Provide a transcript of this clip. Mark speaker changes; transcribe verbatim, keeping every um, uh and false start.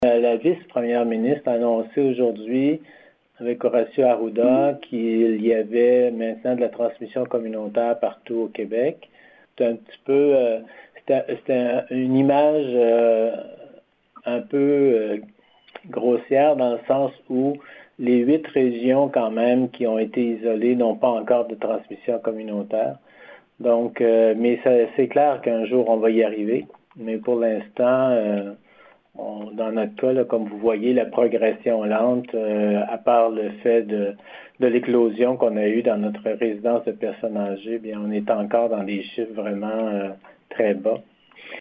Speaker 1: La vice-première ministre a annoncé aujourd'hui, avec Horacio Arruda, qu'il y avait maintenant de la transmission communautaire partout au Québec. C'est un petit peu, euh, c'était une image euh, un peu euh, grossière dans le sens où les huit régions quand même qui ont été isolées n'ont pas encore de transmission communautaire. Donc, euh, mais c'est clair qu'un jour on va y arriver. Mais pour l'instant, euh, On, dans notre cas, là, comme vous voyez, la progression lente, euh, à part le fait de, de l'éclosion qu'on a eue dans notre résidence de personnes âgées, bien, on est encore dans des chiffres vraiment euh, très bas.